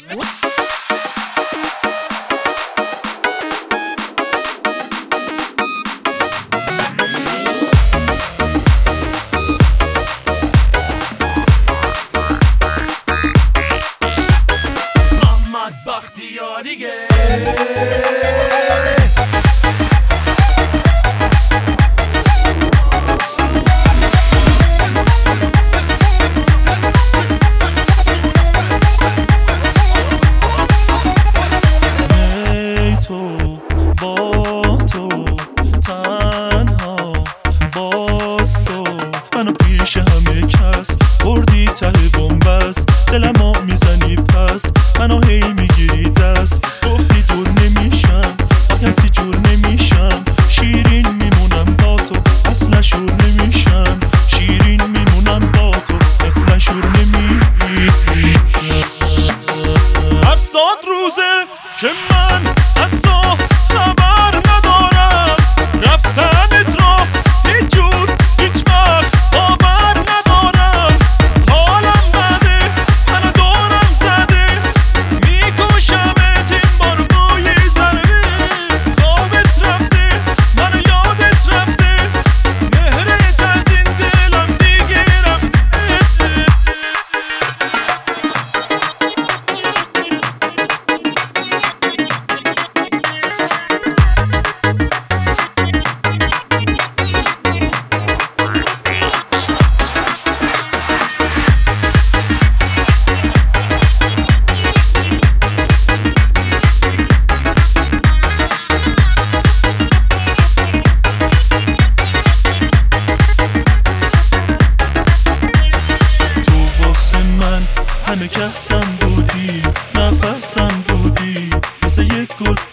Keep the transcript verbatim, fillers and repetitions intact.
محمد بختیاریه پیش همه کس بردی ته بنبست دلمو میزنی پس منو هی میگیری دست گفتی دور نمیشم با کسی جور نمیشم شیرین میمونم با تو اصلا شور نمیشم شیرین میمونم با تو اصلا شور نمیشم هفتاد روزه که من از تو خبر ندارم رفتنت را هیچ جور هیچ وقت همه کسم بودی نفسم بودی مثل یک گل